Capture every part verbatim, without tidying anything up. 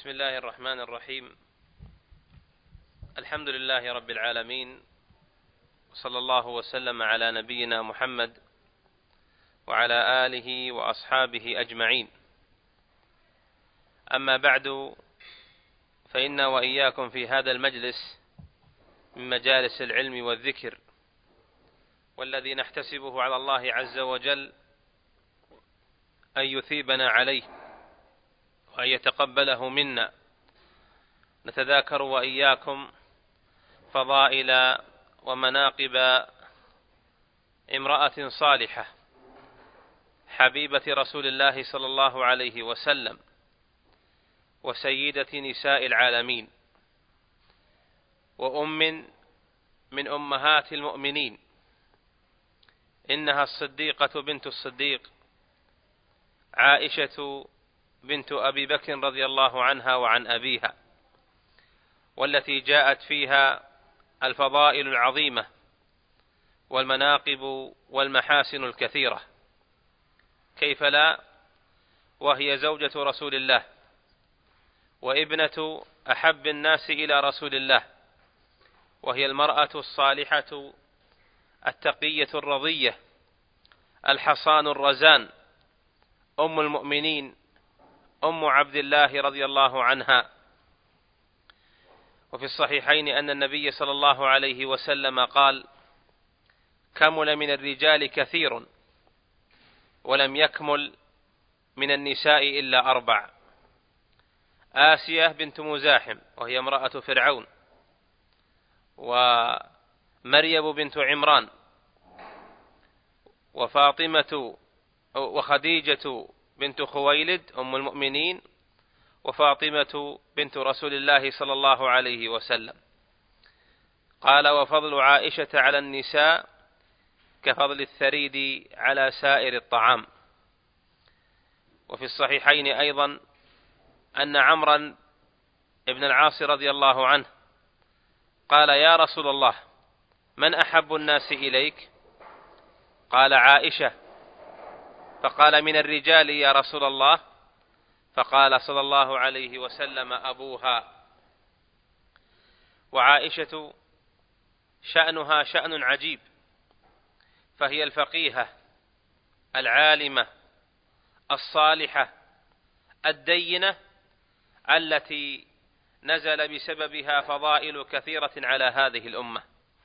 بسم الله الرحمن الرحيم. الحمد لله رب العالمين، صلى الله وسلم على نبينا محمد وعلى آله وأصحابه أجمعين. أما بعد، فإن وإياكم في هذا المجلس من مجالس العلم والذكر، والذي نحتسبه على الله عز وجل أن يثيبنا عليه وأن يتقبله منا. نتذاكر وإياكم فضائل ومناقب امرأة صالحة حبيبة رسول الله صلى الله عليه وسلم، وسيدة نساء العالمين، وأم من أمهات المؤمنين. إنها الصديقة بنت الصديق عائشة بنت أبي بكر رضي الله عنها وعن أبيها، والتي جاءت فيها الفضائل العظيمة والمناقب والمحاسن الكثيرة. كيف لا، وهي زوجة رسول الله وابنة أحب الناس إلى رسول الله، وهي المرأة الصالحة التقية الرضية الحصان الرزان، أم المؤمنين، أم عبد الله رضي الله عنها. وفي الصحيحين أن النبي صلى الله عليه وسلم قال: كمل من الرجال كثير ولم يكمل من النساء إلا أربع: آسية بنت مزاحم وهي امرأة فرعون، ومريم بنت عمران، وفاطمة وخديجة بنت خويلد أم المؤمنين، وفاطمة بنت رسول الله صلى الله عليه وسلم. قال: وفضل عائشة على النساء كفضل الثريد على سائر الطعام. وفي الصحيحين أيضا أن عمرا ابن العاص رضي الله عنه قال: يا رسول الله، من أحب الناس إليك؟ قال: عائشة. فقال: من الرجال يا رسول الله؟ فقال صلى الله عليه وسلم: أبوها. وعائشة شأنها شأن عجيب، فهي الفقيهة العالمة الصالحة الدينة، التي نزل بسببها فضائل كثيرة على هذه الأمة.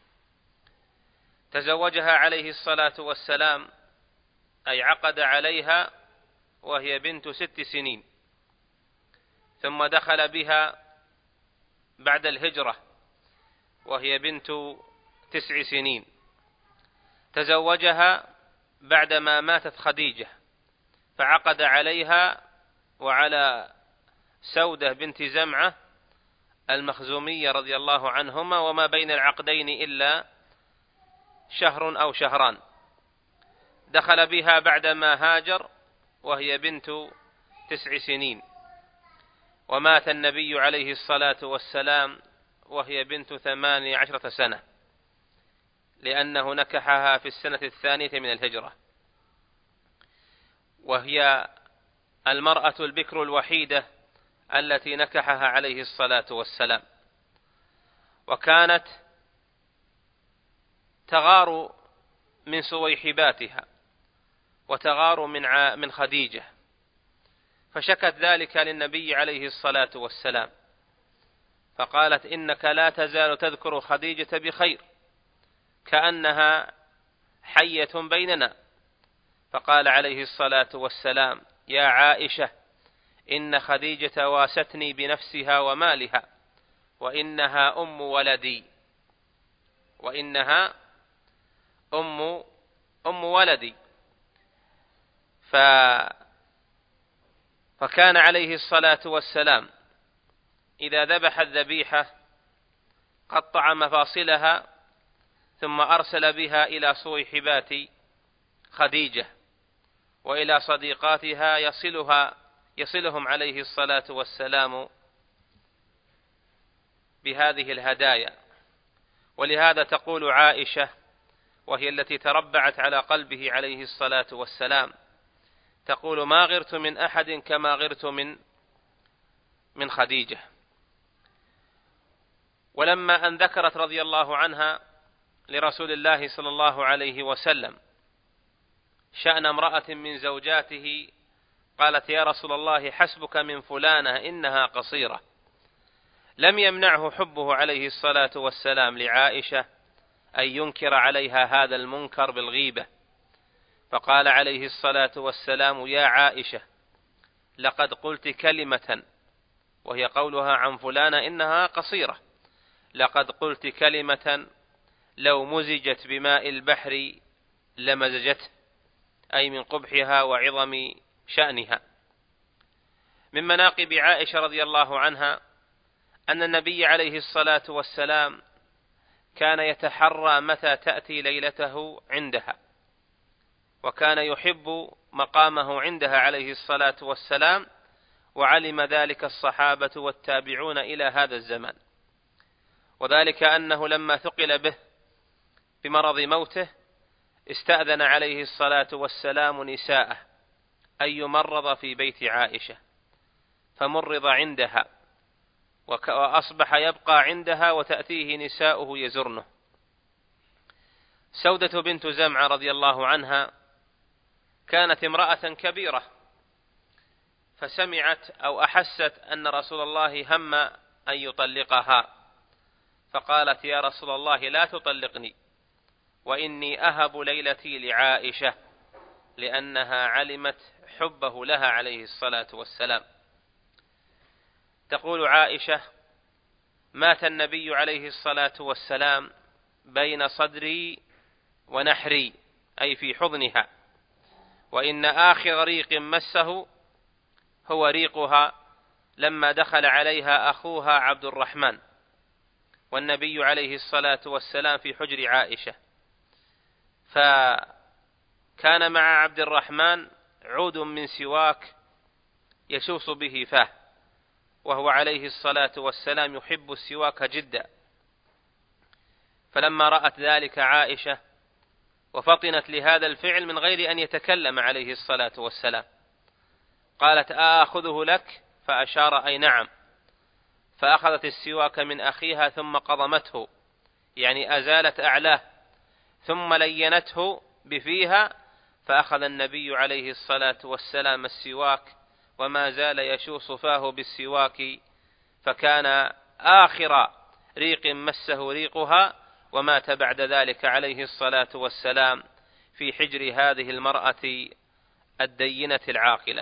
تزوجها عليه الصلاة والسلام، أي عقد عليها وهي بنت ست سنين، ثم دخل بها بعد الهجرة وهي بنت تسع سنين. تزوجها بعدما ماتت خديجة، فعقد عليها وعلى سودة بنت زمعة المخزومية رضي الله عنهما، وما بين العقدين إلا شهر أو شهران. دخل بها بعدما هاجر وهي بنت تسع سنين، ومات النبي عليه الصلاة والسلام وهي بنت ثمانية عشرة سنة، لأنه نكحها في السنة الثانية من الهجرة، وهي المرأة البكر الوحيدة التي نكحها عليه الصلاة والسلام. وكانت تغار من صويحباتها وتغار من من خديجة، فشكت ذلك للنبي عليه الصلاة والسلام، فقالت: إنك لا تزال تذكر خديجة بخير، كأنها حية بيننا. فقال عليه الصلاة والسلام: يا عائشة، إن خديجة واستني بنفسها ومالها، وإنها أم ولدي، وإنها أم أم ولدي. ف فكان عليه الصلاة والسلام إذا ذبح الذبيحة قطع مفاصلها ثم أرسل بها إلى صويحبات خديجة وإلى صديقاتها يصلها يصلهم عليه الصلاة والسلام بهذه الهدايا. ولهذا تقول عائشة، وهي التي تربعت على قلبه عليه الصلاة والسلام، تقول: ما غرت من أحد كما غرت من من خديجة. ولما أن ذكرت رضي الله عنها لرسول الله صلى الله عليه وسلم شأن امرأة من زوجاته قالت: يا رسول الله حسبك من فلانة إنها قصيرة، لم يمنعه حبه عليه الصلاة والسلام لعائشة أن ينكر عليها هذا المنكر بالغيبة، فقال عليه الصلاة والسلام: يا عائشة لقد قلت كلمة، وهي قولها عن فلانة إنها قصيرة، لقد قلت كلمة لو مزجت بماء البحر لمزجته، أي من قبحها وعظم شأنها. من مناقب عائشة رضي الله عنها أن النبي عليه الصلاة والسلام كان يتحرى متى تأتي ليلته عندها، وكان يحب مقامه عندها عليه الصلاة والسلام، وعلم ذلك الصحابة والتابعون إلى هذا الزمان، وذلك أنه لما ثقل به بمرض موته استأذن عليه الصلاة والسلام نساءه أن يمرض في بيت عائشة، فمرض عندها، وأصبح يبقى عندها وتأتيه نساؤه يزرنه. سودة بنت زمعة رضي الله عنها كانت امرأة كبيرة، فسمعت أو أحست أن رسول الله هم أن يطلقها، فقالت: يا رسول الله لا تطلقني، وإني أهب ليلتي لعائشة، لأنها علمت حبه لها عليه الصلاة والسلام. تقول عائشة: مات النبي عليه الصلاة والسلام بين صدري ونحري، أي في حضنها، وإن آخر ريق مسه هو ريقها لما دخل عليها أخوها عبد الرحمن، والنبي عليه الصلاة والسلام في حجر عائشة، فكان مع عبد الرحمن عود من سواك يشوص به فاه، وهو عليه الصلاة والسلام يحب السواك جدا. فلما رأت ذلك عائشة وفطنت لهذا الفعل من غير أن يتكلم عليه الصلاة والسلام، قالت: آخذه لك؟ فأشار أي نعم، فأخذت السواك من أخيها ثم قضمته، يعني أزالت أعلاه، ثم لينته بفيها، فأخذ النبي عليه الصلاة والسلام السواك وما زال يشوص فاه بالسواك، فكان آخر ريق مسه ريقها، ومات بعد ذلك عليه الصلاة والسلام في حجر هذه المرأة الدينة العاقلة.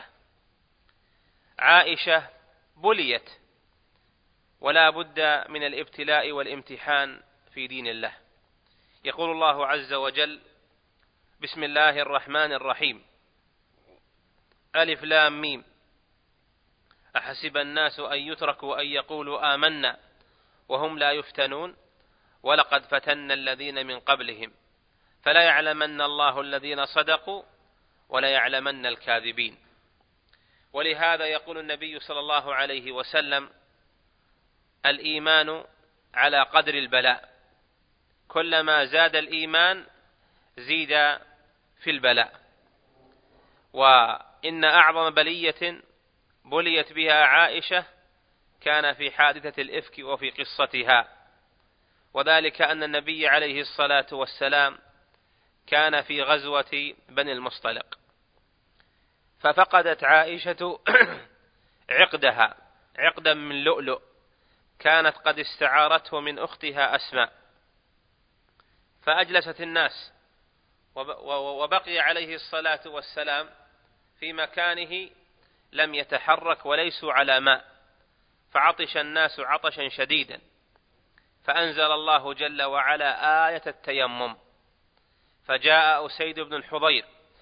عائشة بليت، ولا بد من الابتلاء والامتحان في دين الله. يقول الله عز وجل: بسم الله الرحمن الرحيم، ألف لام ميم، أحسب الناس أن يتركوا أن يقولوا آمنا وهم لا يفتنون ولقد فتنا الذين من قبلهم فلا يعلمن الله الذين صدقوا ولا يعلمن الكاذبين. ولهذا يقول النبي صلى الله عليه وسلم: الإيمان على قدر البلاء، كلما زاد الإيمان زيد في البلاء. وإن أعظم بلية بليت بها عائشة كان في حادثة الإفك وفي قصتها، وذلك أن النبي عليه الصلاة والسلام كان في غزوة بني المصطلق، ففقدت عائشة عقدها، عقدا من لؤلؤ كانت قد استعارته من أختها أسماء، فأجلست الناس، وبقي عليه الصلاة والسلام في مكانه لم يتحرك وليسوا على ماء، فعطش الناس عطشا شديدا، فأنزل الله جل وعلا آية التيمم، فجاء أسيد بن الحضير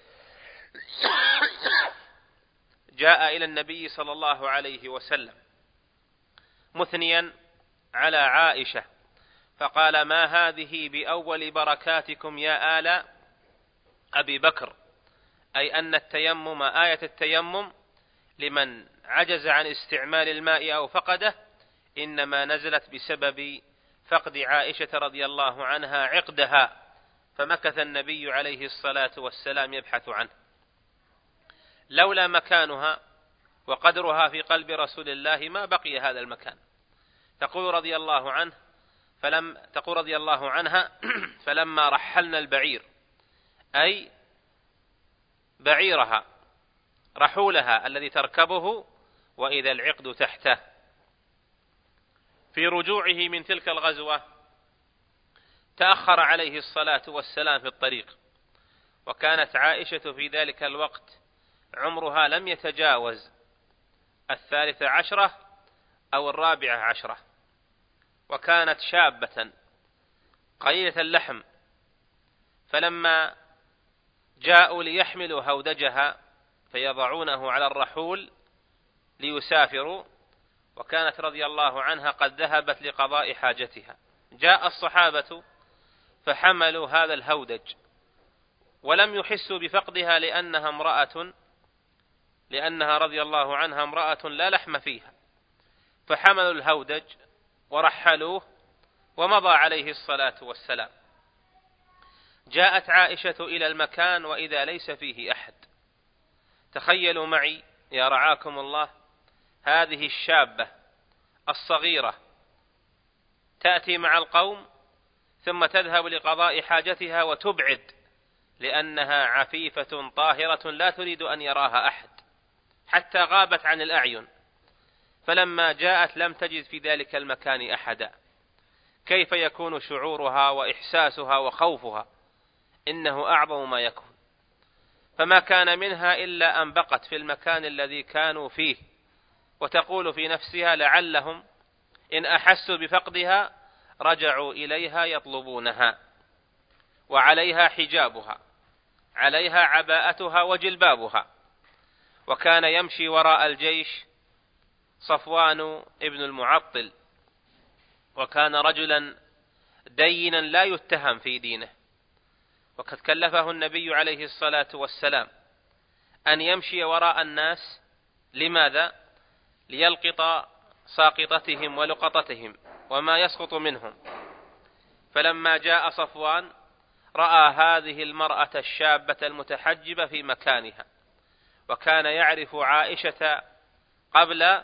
جاء إلى النبي صلى الله عليه وسلم مثنيا على عائشة، فقال: ما هذه بأول بركاتكم يا آل أبي بكر، أي أن التيمم، آية التيمم لمن عجز عن استعمال الماء أو فقده، إنما نزلت بسبب فقد عائشة رضي الله عنها عقدها، فمكث النبي عليه الصلاة والسلام يبحث عنه. لولا مكانها وقدرها في قلب رسول الله ما بقي هذا المكان. تقول رضي الله عنه فلم تقول رضي الله عنها فلما رحلنا البعير، أي بعيرها رحولها الذي تركبه، وإذا العقد تحته. في رجوعه من تلك الغزوة تأخر عليه الصلاة والسلام في الطريق، وكانت عائشة في ذلك الوقت عمرها لم يتجاوز الثالثة عشرة أو الرابعة عشرة، وكانت شابة قليلة اللحم. فلما جاءوا ليحملوا هودجها فيضعونه على الرحول ليسافروا، وكانت رضي الله عنها قد ذهبت لقضاء حاجتها، جاء الصحابة فحملوا هذا الهودج ولم يحسوا بفقدها لأنها امرأة لأنها رضي الله عنها امرأة لا لحم فيها، فحملوا الهودج ورحلوه ومضى عليه الصلاة والسلام. جاءت عائشة إلى المكان وإذا ليس فيه أحد. تخيلوا معي يا رعاكم الله هذه الشابة الصغيرة تأتي مع القوم ثم تذهب لقضاء حاجتها وتبعد لأنها عفيفة طاهرة لا تريد أن يراها أحد حتى غابت عن الأعين. فلما جاءت لم تجد في ذلك المكان أحدا. كيف يكون شعورها وإحساسها وخوفها؟ إنه أعظم ما يكون. فما كان منها إلا أن بقت في المكان الذي كانوا فيه، وتقول في نفسها لعلهم إن أحسوا بفقدها رجعوا إليها يطلبونها، وعليها حجابها، عليها عباءتها وجلبابها. وكان يمشي وراء الجيش صفوان ابن المعطل، وكان رجلا دينا لا يتهم في دينه، وقد كلفه النبي عليه الصلاة والسلام أن يمشي وراء الناس. لماذا؟ ليلقط ساقطتهم ولقطتهم وما يسقط منهم. فلما جاء صفوان رأى هذه المرأة الشابة المتحجبة في مكانها، وكان يعرف عائشة قبل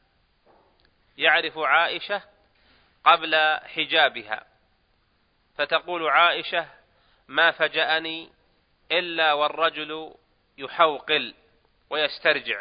يعرف عائشة قبل حجابها، فتقول عائشة ما فجأني إلا والرجل يحوقل ويسترجع،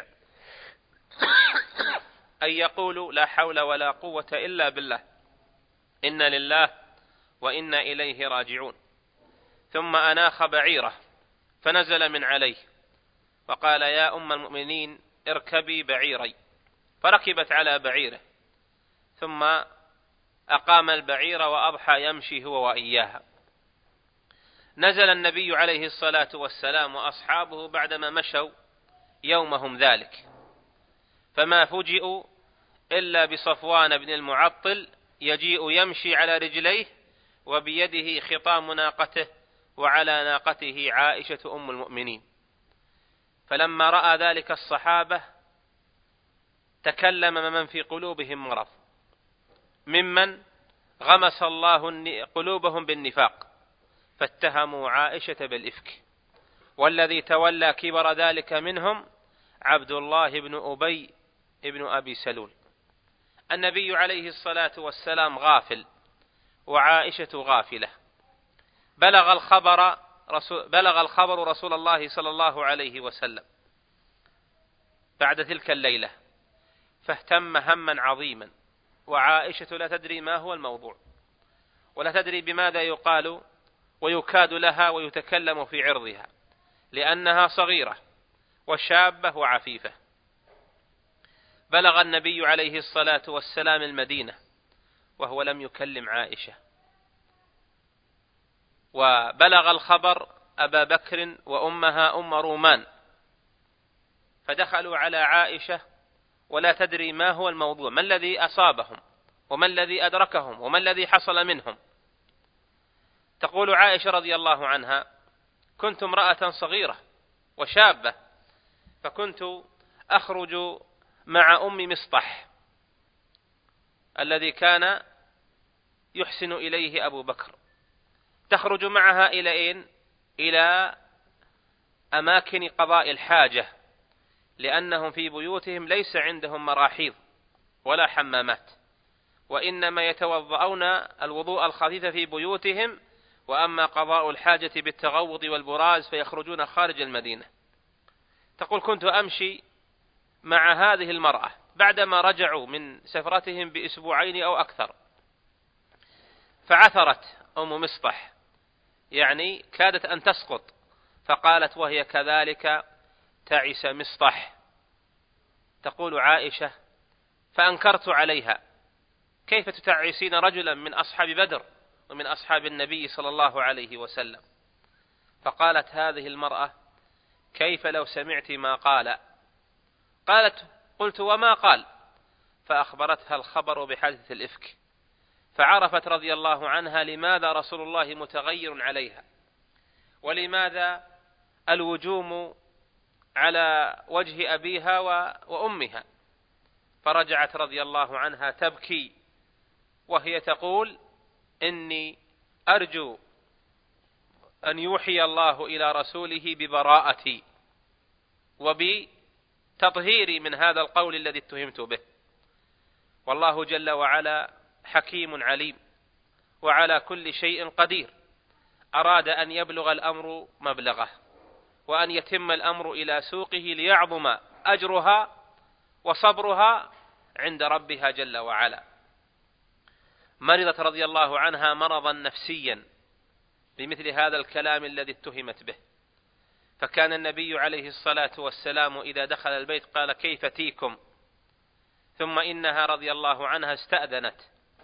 أن يقول لا حول ولا قوة إلا بالله، إنا لله وإنا إليه راجعون. ثم أناخ بعيره فنزل من عليه وقال يا أم المؤمنين اركبي بعيري، فركبت على بعيره، ثم أقام البعير وأضحى يمشي هو وإياها. نزل النبي عليه الصلاة والسلام وأصحابه بعدما مشوا يومهم ذلك، فما فوجئوا إلا بصفوان بن المعطل يجيء يمشي على رجليه وبيده خطام ناقته، وعلى ناقته عائشة أم المؤمنين. فلما رأى ذلك الصحابة تكلم من في قلوبهم مرض، ممن غمس الله قلوبهم بالنفاق، فاتهموا عائشة بالإفك. والذي تولى كبر ذلك منهم عبد الله بن أبي ابن أبي سلول. النبي عليه الصلاة والسلام غافل وعائشة غافلة. بلغ الخبر رسول, بلغ الخبر رسول الله صلى الله عليه وسلم بعد تلك الليلة، فاهتم هما عظيما، وعائشة لا تدري ما هو الموضوع، ولا تدري بماذا يقال ويكاد لها ويتكلم في عرضها، لأنها صغيرة وشابة وعفيفة. بلغ النبي عليه الصلاة والسلام المدينة وهو لم يكلم عائشة، وبلغ الخبر أبا بكر وأمها أم رومان، فدخلوا على عائشة ولا تدري ما هو الموضوع، ما الذي أصابهم وما الذي أدركهم وما الذي حصل منهم. تقول عائشة رضي الله عنها كنت امرأة صغيرة وشابة، فكنت أخرج مع أم مصطح الذي كان يحسن إليه أبو بكر، تخرج معها إلى أين؟ إلى أماكن قضاء الحاجة لأنهم في بيوتهم ليس عندهم مراحيض ولا حمامات، وإنما يتوضؤون الوضوء الخفيف في بيوتهم، وأما قضاء الحاجة بالتغوط والبراز فيخرجون خارج المدينة. تقول: كنت أمشي مع هذه المرأة بعدما رجعوا من سفرتهم بأسبوعين أو أكثر، فعثرت أم مصطح، يعني كادت أن تسقط، فقالت وهي كذلك: تعس مصطح. تقول عائشة: فأنكرت عليها: كيف تتعسين رجلا من أصحاب بدر ومن أصحاب النبي صلى الله عليه وسلم؟ فقالت هذه المرأة: كيف لو سمعت ما قال؟ قالت: قلت: وما قال؟ فأخبرتها الخبر بحادثة الإفك، فعرفت رضي الله عنها لماذا رسول الله متغير عليها، ولماذا الوجوم على وجه أبيها وأمها، فرجعت رضي الله عنها تبكي وهي تقول: إني أرجو أن يوحي الله إلى رسوله ببراءتي وبتطهيري من هذا القول الذي اتهمت به. والله جل وعلا حكيم عليم وعلى كل شيء قدير، أراد أن يبلغ الأمر مبلغه وأن يتم الأمر إلى سوقه ليعظم أجرها وصبرها عند ربها جل وعلا. مرضت رضي الله عنها مرضا نفسيا بمثل هذا الكلام الذي اتهمت به، فكان النبي عليه الصلاة والسلام إذا دخل البيت قال: كيف تيكم؟ ثم إنها رضي الله عنها استأذنت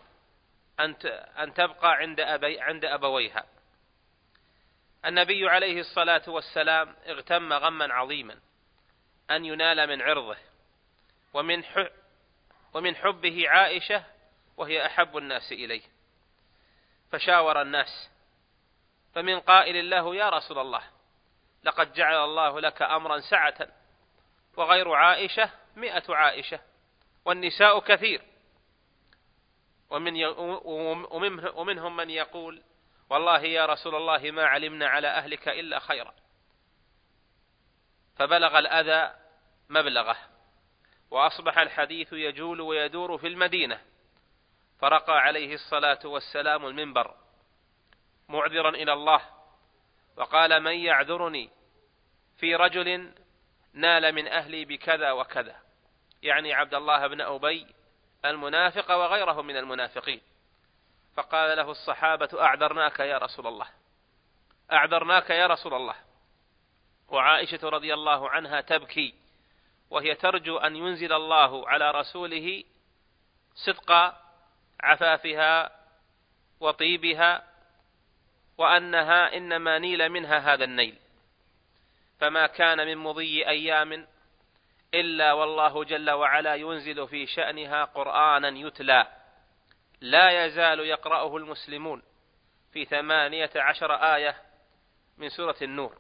أن تبقى عند أبي عند أبويها. النبي عليه الصلاة والسلام اغتم غما عظيما أن ينال من عرضه ومن ومن حبه عائشة، وهي أحب الناس إليه، فشاور الناس، فمن قائل له: يا رسول الله، لقد جعل الله لك أمرا سعة، وغير عائشة مئة عائشة، والنساء كثير. ومن ومنهم من يقول: والله يا رسول الله ما علمنا على أهلك إلا خيرا. فبلغ الأذى مبلغه، وأصبح الحديث يجول ويدور في المدينة، فرقى عليه الصلاة والسلام المنبر معذرا إلى الله، وقال: من يعذرني في رجل نال من أهلي بكذا وكذا، يعني عبد الله بن أبي المنافق وغيره من المنافقين. فقال له الصحابة: أعذرناك يا رسول الله، أعذرناك يا رسول الله. وعائشة رضي الله عنها تبكي وهي ترجو أن ينزل الله على رسوله صدق عفافها وطيبها، وأنها إنما نيل منها هذا النيل، فما كان من مضي أيام إلا والله جل وعلا ينزل في شأنها قرآنا يتلى لا يزال يقرأه المسلمون في ثمانية عشر آية من سورة النور: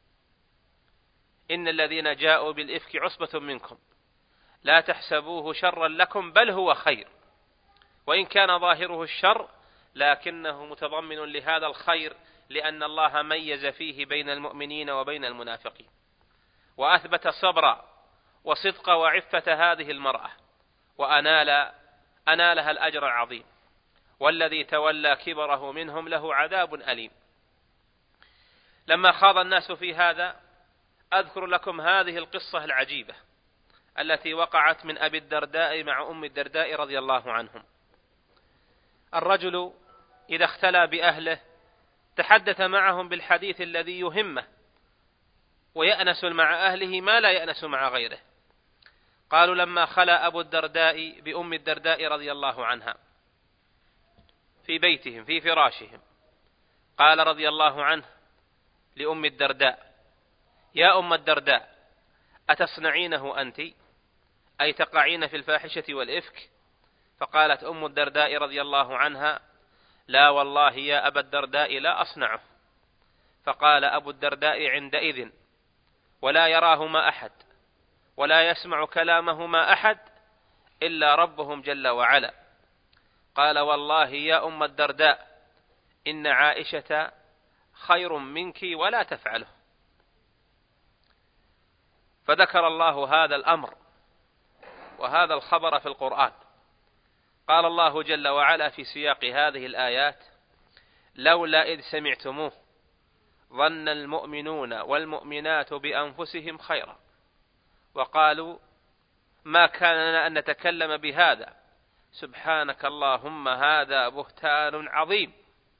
إن الذين جاءوا بالإفك عصبة منكم لا تحسبوه شرا لكم بل هو خير، وإن كان ظاهره الشر لكنه متضمن لهذا الخير، لأن الله ميز فيه بين المؤمنين وبين المنافقين، وأثبت صبر وصدق وعفة هذه المرأة، وأنال أنالها الأجر العظيم. والذي تولى كبره منهم له عذاب أليم. لما خاض الناس في هذا أذكر لكم هذه القصة العجيبة التي وقعت من أبي الدرداء مع أم الدرداء رضي الله عنهم. الرجل إذا اختلى بأهله تحدث معهم بالحديث الذي يهمه، ويأنس مع أهله ما لا يأنس مع غيره. قالوا: لما خلا أبو الدرداء بأم الدرداء رضي الله عنها في بيتهم في فراشهم، قال رضي الله عنه لأم الدرداء: يا أم الدرداء، أتصنعينه أنت؟ أي تقعين في الفاحشة والإفك؟ فقالت أم الدرداء رضي الله عنها: لا والله يا أبا الدرداء لا أصنعه. فقال أبو الدرداء عندئذ: ولا يراهما أحد ولا يسمع كلامهما أحد إلا ربهم جل وعلا. قال: والله يا أم الدرداء إن عائشة خير منك ولا تفعله. فذكر الله هذا الأمر وهذا الخبر في القرآن. قال الله جل وعلا في سياق هذه الآيات: لولا إذ سمعتموه ظن المؤمنون والمؤمنات بأنفسهم خيرا وقالوا ما كان لنا أن نتكلم بهذا سبحانك اللهم هذا بهتان عظيم.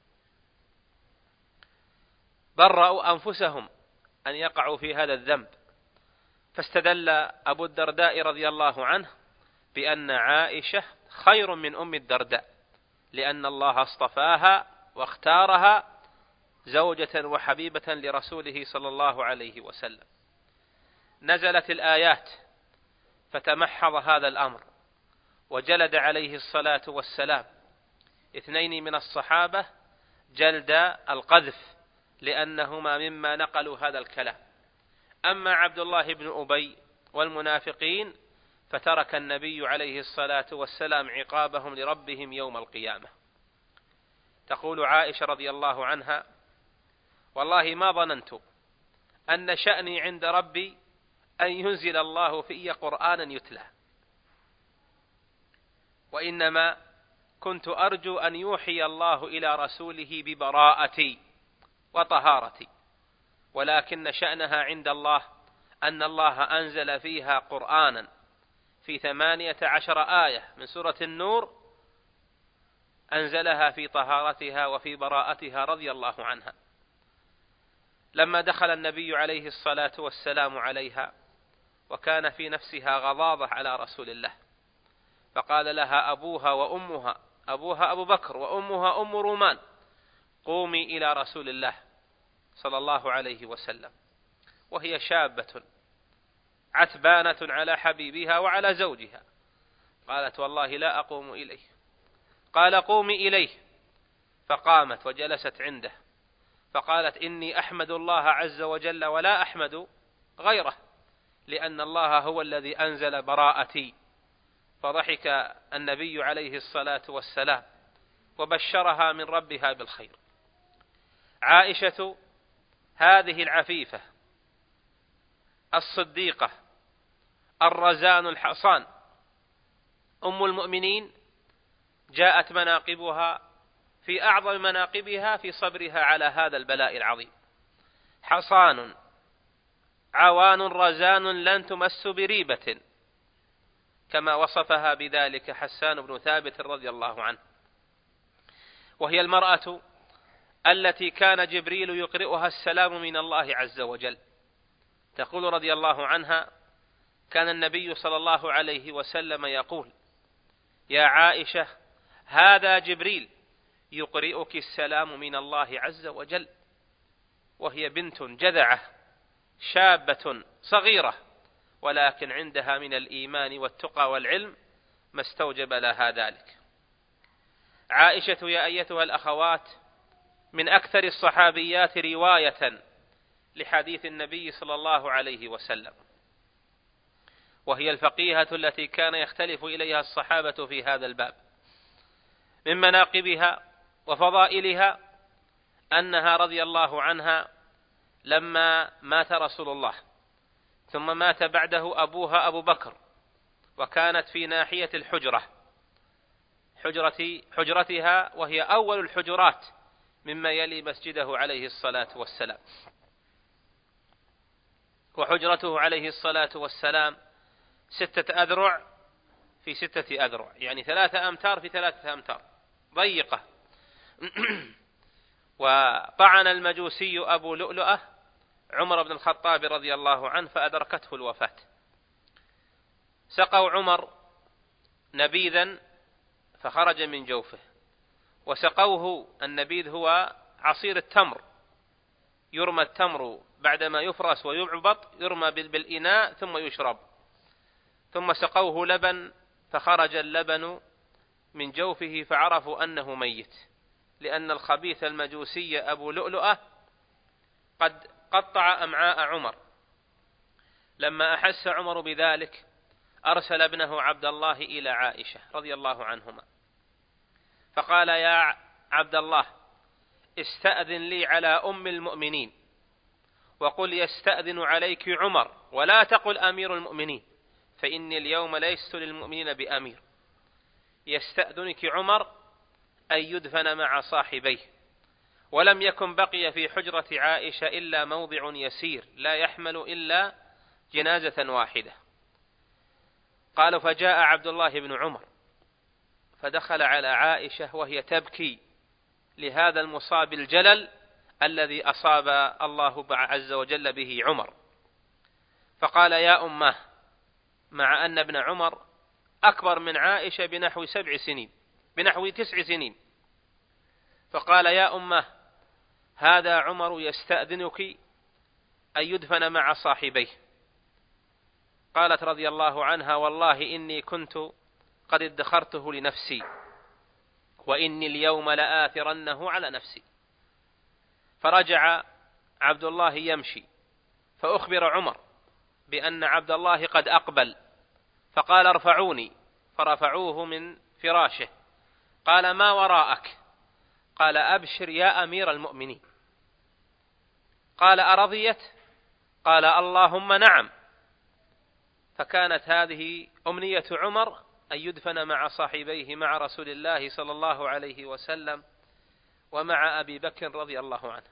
برأوا أنفسهم أن يقعوا في هذا الذنب، فاستدل أبو الدرداء رضي الله عنه بأن عائشة خير من أم الدرداء، لأن الله اصطفاها واختارها زوجة وحبيبة لرسوله صلى الله عليه وسلم. نزلت الآيات فتمحض هذا الأمر، وجلد عليه الصلاة والسلام اثنين من الصحابة جلد القذف لأنهما مما نقلوا هذا الكلام. أما عبد الله بن أبي والمنافقين فترك النبي عليه الصلاة والسلام عقابهم لربهم يوم القيامة. تقول عائشة رضي الله عنها: والله ما ظننت أن شأني عند ربي أن ينزل الله في قرآنا يتلى، وإنما كنت أرجو أن يوحي الله إلى رسوله ببراءتي وطهارتي، ولكن شأنها عند الله أن الله أنزل فيها قرآنا في ثمانية عشر آية من سورة النور، أنزلها في طهارتها وفي براءتها رضي الله عنها. لما دخل النبي عليه الصلاة والسلام عليها وكان في نفسها غضاضة على رسول الله، فقال لها أبوها وأمها، أبوها أبو بكر وأمها أم رومان: قومي إلى رسول الله صلى الله عليه وسلم، وهي شابة عتبانة على حبيبها وعلى زوجها. قالت: والله لا أقوم إليه. قال: قومي إليه. فقامت وجلست عنده، فقالت: إني أحمد الله عز وجل ولا أحمد غيره، لأن الله هو الذي أنزل براءتي. فضحك النبي عليه الصلاة والسلام وبشرها من ربها بالخير. عائشة هذه العفيفة الصديقة الرزان الحصان أم المؤمنين جاءت مناقبها في أعظم مناقبها في صبرها على هذا البلاء العظيم. حصان عوان رزان لن تمس بريبة، كما وصفها بذلك حسان بن ثابت رضي الله عنه. وهي المرأة التي كان جبريل يقرئها السلام من الله عز وجل. تقول رضي الله عنها: كان النبي صلى الله عليه وسلم يقول: يا عائشة هذا جبريل يقرئك السلام من الله عز وجل. وهي بنت جذعة شابة صغيرة، ولكن عندها من الإيمان والتقى والعلم ما استوجب لها ذلك. عائشة يا أيتها الأخوات من أكثر الصحابيات رواية لحديث النبي صلى الله عليه وسلم، وهي الفقيهة التي كان يختلف إليها الصحابة في هذا الباب. من مناقبها وفضائلها أنها رضي الله عنها لما مات رسول الله ثم مات بعده أبوها أبو بكر، وكانت في ناحية الحجرة حجرة حجرتها، وهي أول الحجرات مما يلي مسجده عليه الصلاة والسلام. وحجرته عليه الصلاة والسلام ستة أذرع في ستة أذرع، يعني ثلاثة أمتار في ثلاثة أمتار، ضيقة. وطعن المجوسي أبو لؤلؤة عمر بن الخطاب رضي الله عنه فأدركته الوفاة. سقوا عمر نبيذا فخرج من جوفه، وسقوه النبيذ هو عصير التمر، يرمى التمر بعدما يفرس ويعبط يرمى بالإناء ثم يشرب، ثم سقوه لبن فخرج اللبن من جوفه فعرفوا أنه ميت، لأن الخبيث المجوسي أبو لؤلؤة قد قطع أمعاء عمر. لما أحس عمر بذلك أرسل ابنه عبد الله إلى عائشة رضي الله عنهما فقال: يا عبد الله استأذن لي على أم المؤمنين وقل يستأذن عليك عمر ولا تقل أمير المؤمنين فإني اليوم ليست للمؤمنين بأمير. يستأذنك عمر أن يدفن مع صاحبيه، ولم يكن بقي في حجرة عائشة إلا موضع يسير لا يحمل إلا جنازة واحدة. قالوا فجاء عبد الله بن عمر فدخل على عائشة وهي تبكي لهذا المصاب الجلل الذي أصاب الله عز وجل به عمر، فقال يا أمه، مع أن ابن عمر أكبر من عائشة بنحو سبع سنين بنحو تسع سنين، فقال يا أمه هذا عمر يستأذنك أن يدفن مع صاحبيه. قالت رضي الله عنها والله إني كنت قد ادخرته لنفسي وإني اليوم لآثرنه على نفسي. فرجع عبد الله يمشي فأخبر عمر بأن عبد الله قد أقبل، فقال ارفعوني، فرفعوه من فراشه. قال ما وراءك؟ قال أبشر يا أمير المؤمنين. قال أرضيت؟ قال اللهم نعم. فكانت هذه أمنية عمر أن يدفن مع صاحبيه مع رسول الله صلى الله عليه وسلم ومع أبي بكر رضي الله عنه.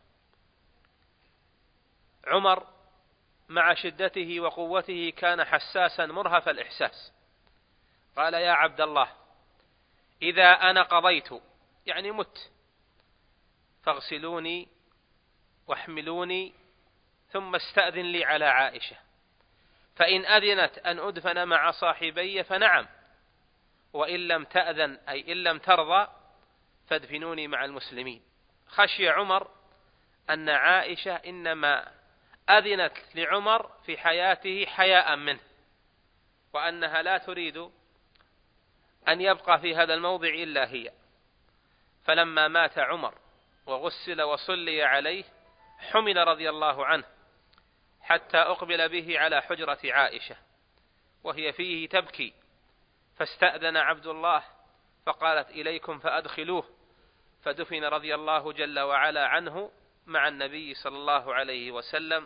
عمر مع شدته وقوته كان حساسا مرهف الإحساس. قال يا عبد الله إذا أنا قضيت يعني مت فاغسلوني واحملوني ثم استأذن لي على عائشة، فإن أذنت أن أدفن مع صاحبي فنعم، وإن لم تأذن أي إن لم ترضى فادفنوني مع المسلمين. خشي عمر أن عائشة إنما أذنت لعمر في حياته حياء منه، وأنها لا تريد أن يبقى في هذا الموضع إلا هي. فلما مات عمر وغسل وصلي عليه حمل رضي الله عنه حتى أقبل به على حجرة عائشة وهي فيه تبكي، فاستأذن عبد الله فقالت إليكم فأدخلوه، فدفن رضي الله جل وعلا عنه مع النبي صلى الله عليه وسلم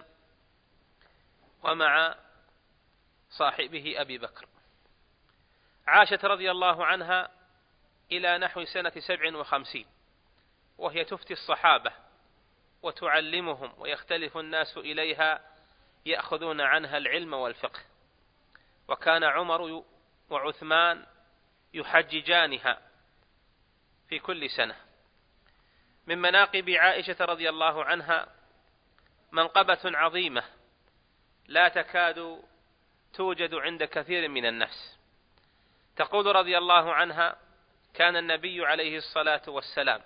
ومع صاحبه أبي بكر. عاشت رضي الله عنها إلى نحو سنة سبع وخمسين وهي تفتي الصحابة وتعلمهم، ويختلف الناس إليها يأخذون عنها العلم والفقه. وكان عمر وعثمان يحججانها في كل سنة. من مناقب عائشة رضي الله عنها منقبة عظيمة لا تكاد توجد عند كثير من الناس. تقول رضي الله عنها كان النبي عليه الصلاة والسلام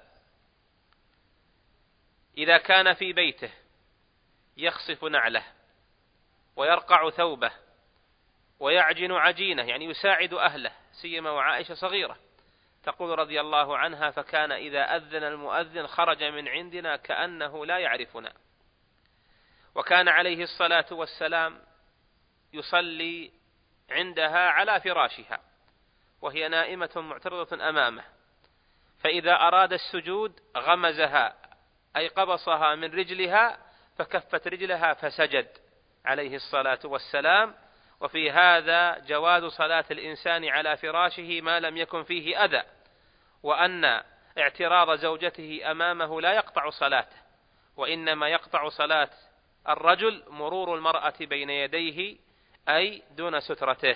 إذا كان في بيته يخصف نعله ويرقع ثوبه ويعجن عجينه، يعني يساعد أهله، سيما وعائشة صغيرة. تقول رضي الله عنها فكان إذا أذن المؤذن خرج من عندنا كأنه لا يعرفنا. وكان عليه الصلاة والسلام يصلي عندها على فراشها وهي نائمة معترضة أمامه، فإذا أراد السجود غمزها أي قبصها من رجلها فكفت رجلها فسجد عليه الصلاة والسلام. وفي هذا جواز صلاة الإنسان على فراشه ما لم يكن فيه أذى، وأن اعتراض زوجته أمامه لا يقطع صلاته، وإنما يقطع صلاة الرجل مرور المرأة بين يديه أي دون سترته.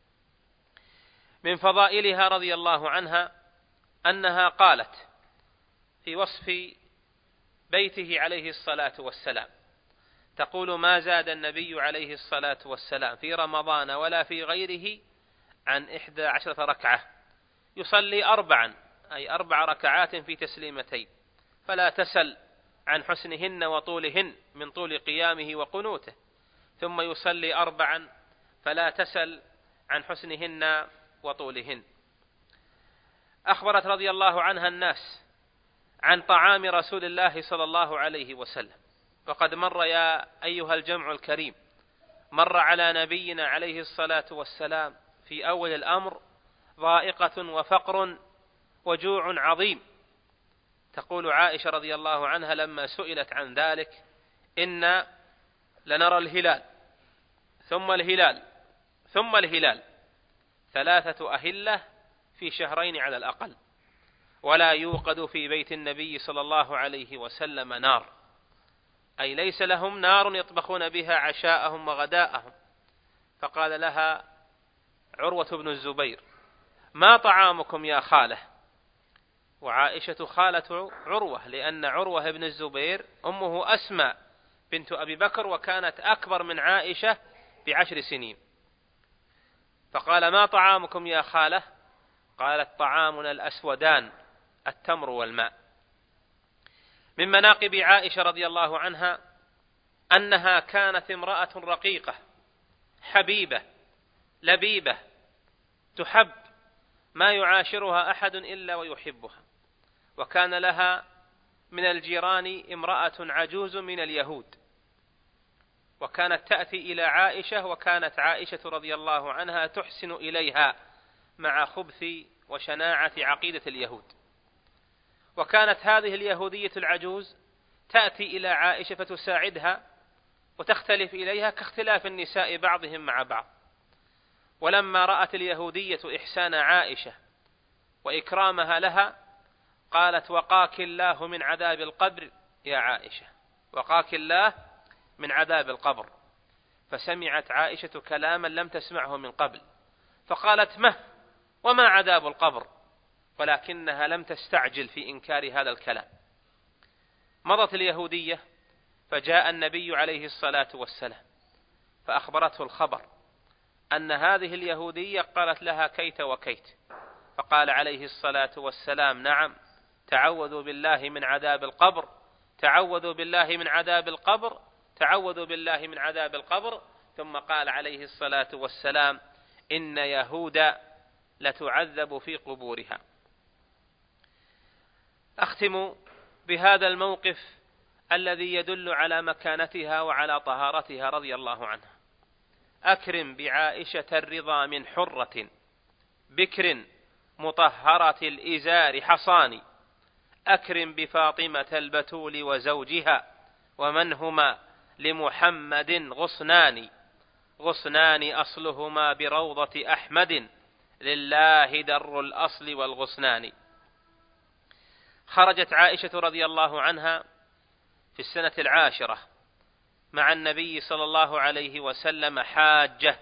من فضائلها رضي الله عنها أنها قالت في وصف بيته عليه الصلاة والسلام، تقول ما زاد النبي عليه الصلاة والسلام في رمضان ولا في غيره عن إحدى عشرة ركعة، يصلي أربعا أي أربع ركعات في تسليمتين، فلا تسل عن حسنهن وطولهن من طول قيامه وقنوته، ثم يصلي أربعا فلا تسل عن حسنهن وطولهن. أخبرت رضي الله عنها الناس عن طعام رسول الله صلى الله عليه وسلم. وقد مر يا أيها الجمع الكريم مر على نبينا عليه الصلاة والسلام في أول الأمر ضائقة وفقر وجوع عظيم. تقول عائشة رضي الله عنها لما سئلت عن ذلك إن لنرى الهلال ثم الهلال ثم الهلال ثلاثة أهلة في شهرين على الأقل، ولا يوقد في بيت النبي صلى الله عليه وسلم نار، أي ليس لهم نار يطبخون بها عشاءهم وغداءهم. فقال لها عروة بن الزبير: ما طعامكم يا خالة؟ وعائشة خالة عروة، لأن عروة بن الزبير أمه أسماء بنت أبي بكر، وكانت أكبر من عائشة بعشر سنين. فقال: ما طعامكم يا خالة؟ قالت: طعامنا الأسودان، التمر والماء. من مناقب عائشة رضي الله عنها أنها كانت امرأة رقيقة حبيبة لبيبة، تحب، ما يعاشرها أحد إلا ويحبها. وكان لها من الجيران امرأة عجوز من اليهود، وكانت تأتي إلى عائشة، وكانت عائشة رضي الله عنها تحسن إليها مع خبث وشناعة عقيدة اليهود. وكانت هذه اليهودية العجوز تأتي إلى عائشة فتساعدها وتختلف إليها كاختلاف النساء بعضهم مع بعض. ولما رأت اليهودية إحسان عائشة وإكرامها لها قالت: وقاك الله من عذاب القبر يا عائشة، وقاك الله من عذاب القبر. فسمعت عائشة كلاما لم تسمعه من قبل، فقالت: ما وما عذاب القبر؟ ولكنها لم تستعجل في إنكار هذا الكلام. مضت اليهودية فجاء النبي عليه الصلاة والسلام فأخبرته الخبر أن هذه اليهودية قالت لها كيت وكيت، فقال عليه الصلاة والسلام: نعم، تعوذوا بالله من عذاب القبر، تعوذوا بالله من عذاب القبر، تعوذوا بالله من عذاب القبر. ثم قال عليه الصلاة والسلام: إن يهود لتعذب في قبورها. أختم بهذا الموقف الذي يدل على مكانتها وعلى طهارتها رضي الله عنها: أكرم بعائشة الرضا من حرة بكر مطهرة الإزار حصان، أكرم بفاطمة البتول وزوجها ومن هما لمحمد غصنان، غصنان أصلهما بروضة أحمد لله در الأصل والغصنان. خرجت عائشة رضي الله عنها في السنة العاشرة مع النبي صلى الله عليه وسلم حاجة،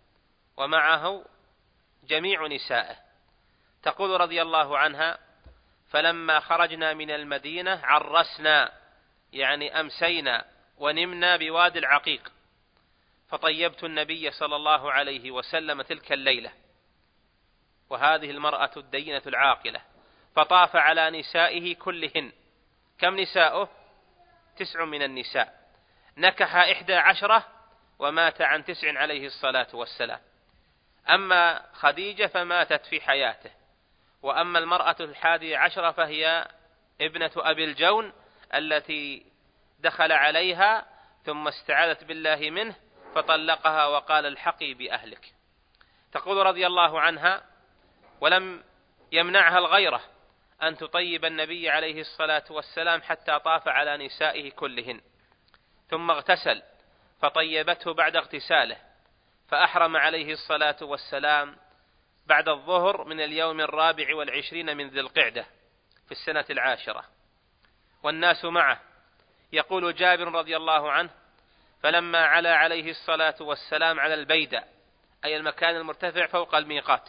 ومعه جميع نسائه. تقول رضي الله عنها: فلما خرجنا من المدينة عرسنا، يعني أمسينا ونمنا بوادي العقيق، فطيبت النبي صلى الله عليه وسلم تلك الليلة، وهذه المرأة الدينة العاقلة، فطاف على نسائه كلهن. كم نساؤه؟ تسع من النساء. نكح إحدى عشرة ومات عن تسع عليه الصلاة والسلام. أما خديجة فماتت في حياته، وأما المرأة الحادية عشرة فهي ابنة أبي الجون التي دخل عليها ثم استعاذت بالله منه فطلقها وقال: الحقي بأهلك. تقول رضي الله عنها: ولم يمنعها الغيرة أن تطيب النبي عليه الصلاة والسلام حتى طاف على نسائه كلهن، ثم اغتسل فطيبته بعد اغتساله، فأحرم عليه الصلاة والسلام بعد الظهر من اليوم الرابع والعشرين من ذي القعدة في السنة العاشرة، والناس معه. يقول جابر رضي الله عنه: فلما علا عليه الصلاة والسلام على البيدة، أي المكان المرتفع فوق الميقات،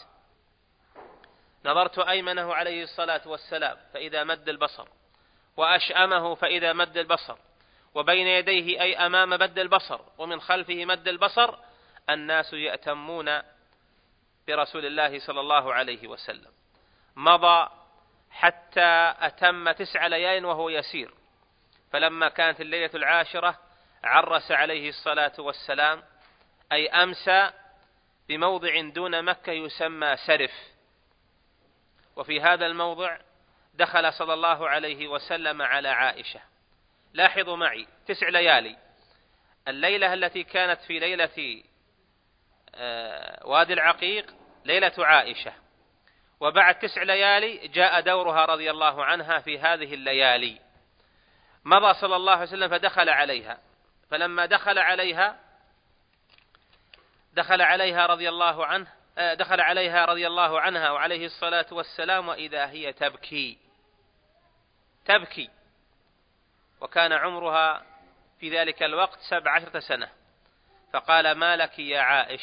نظرت أيمنه عليه الصلاة والسلام فإذا مد البصر، وأشأمه فإذا مد البصر، وبين يديه أي أمام مد البصر، ومن خلفه مد البصر، الناس يأتمون برسول الله صلى الله عليه وسلم. مضى حتى أتم تسع ليال وهو يسير، فلما كانت الليلة العاشرة عرس عليه الصلاة والسلام، أي أمسى بموضع دون مكة يسمى سرف، وفي هذا الموضع دخل صلى الله عليه وسلم على عائشة. لاحظوا معي تسع ليالي، الليلة التي كانت في ليلة وادي العقيق ليلة عائشة، وبعد تسع ليالي جاء دورها رضي الله عنها في هذه الليالي. مضى صلى الله عليه وسلم فدخل عليها فلما دخل عليها دخل عليها رضي الله عنه دخل عليها رضي الله عنها وعليه الصلاة والسلام وإذا هي تبكي تبكي وكان عمرها في ذلك الوقت سبع عشرة سنة. فقال: ما لك يا عائش؟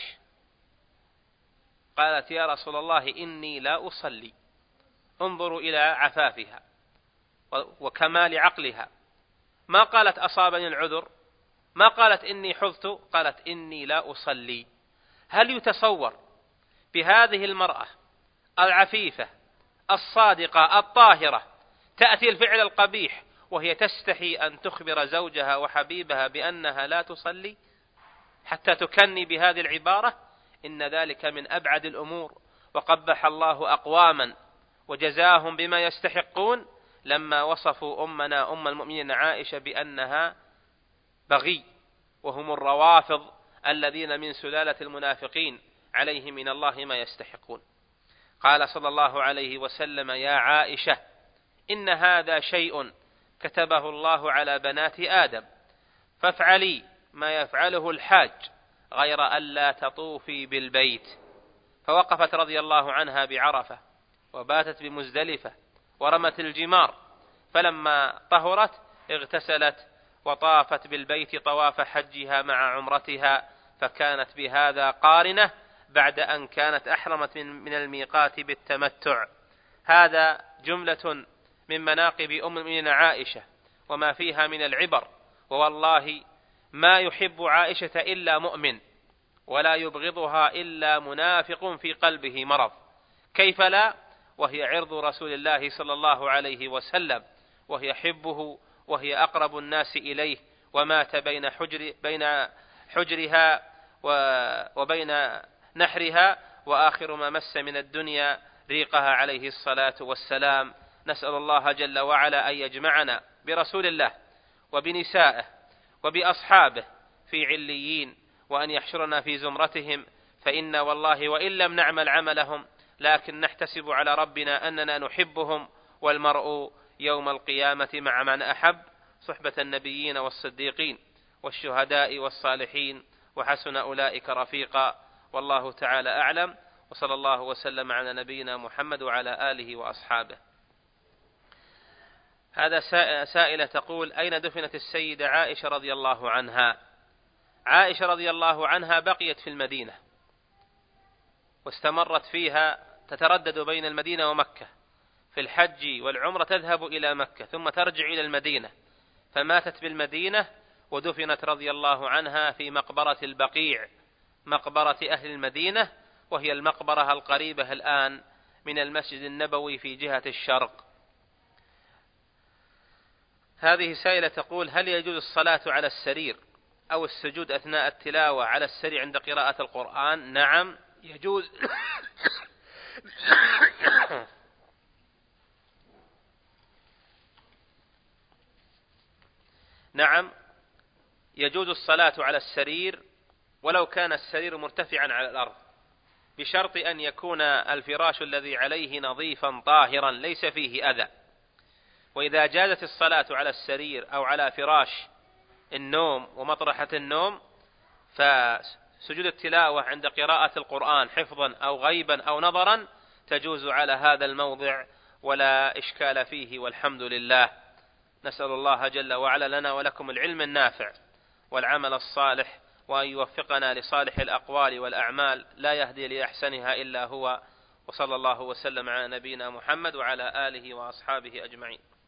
قالت: يا رسول الله إني لا أصلي. انظروا إلى عفافها وكمال عقلها، ما قالت أصابني العذر، ما قالت إني حظت، قالت إني لا أصلي. هل يتصور بهذه المرأة العفيفة الصادقة الطاهرة تأتي الفعل القبيح وهي تستحي أن تخبر زوجها وحبيبها بأنها لا تصلي حتى تكني بهذه العبارة؟ إن ذلك من أبعد الأمور. وقبح الله أقواما وجزاهم بما يستحقون لما وصفوا أمنا أم المؤمنين عائشة بأنها بغي، وهم الروافض الذين من سلالة المنافقين عليهم من الله ما يستحقون. قال صلى الله عليه وسلم: يا عائشة إن هذا شيء كتبه الله على بنات آدم، فافعلي ما يفعله الحاج غير ألا تطوفي بالبيت. فوقفت رضي الله عنها بعرفة وباتت بمزدلفة ورمت الجمار، فلما طهرت اغتسلت وطافت بالبيت طواف حجها مع عمرتها، فكانت بهذا قارنة بعد أن كانت أحرمت من الميقات بالتمتع. هذا جملة من مناقب أم المؤمنين عائشة وما فيها من العبر. ووالله ما يحب عائشة إلا مؤمن، ولا يبغضها إلا منافق في قلبه مرض. كيف لا وهي عرض رسول الله صلى الله عليه وسلم، وهي حبه، وهي أقرب الناس إليه، ومات بين حجر بين حجرها وبين نحرها، وآخر ما مس من الدنيا ريقها عليه الصلاة والسلام. نسأل الله جل وعلا أن يجمعنا برسول الله وبنسائه وبأصحابه في عليين، وأن يحشرنا في زمرتهم، فإنا والله وإن لم نعمل عملهم لكن نحتسب على ربنا أننا نحبهم، والمرء يوم القيامة مع من أحب، صحبة النبيين والصديقين والشهداء والصالحين، وحسن أولئك رفيقا. والله تعالى أعلم، وصلى الله وسلم على نبينا محمد وعلى آله وأصحابه. هذا سائلة تقول: أين دفنت السيدة عائشة رضي الله عنها؟ عائشة رضي الله عنها بقيت في المدينة واستمرت فيها، تتردد بين المدينة ومكة في الحج والعمرة، تذهب إلى مكة ثم ترجع إلى المدينة، فماتت بالمدينة ودفنت رضي الله عنها في مقبرة البقيع، مقبرة أهل المدينة، وهي المقبرة القريبة الآن من المسجد النبوي في جهة الشرق. هذه سائلة تقول: هل يجوز الصلاة على السرير أو السجود أثناء التلاوة على السرير عند قراءة القرآن؟ نعم يجوز. نعم يجوز الصلاة على السرير ولو كان السرير مرتفعا على الأرض، بشرط أن يكون الفراش الذي عليه نظيفا طاهرا ليس فيه أذى. وإذا جازت الصلاة على السرير أو على فراش النوم ومطرحة النوم، فسجود التلاوة عند قراءة القرآن حفظا أو غيبا أو نظرا تجوز على هذا الموضع ولا إشكال فيه، والحمد لله. نسأل الله جل وعلا لنا ولكم العلم النافع والعمل الصالح، وأن يوفقنا لصالح الأقوال والأعمال، لا يهدي لأحسنها إلا هو. وصلى الله وسلم على نبينا محمد وعلى آله وأصحابه أجمعين.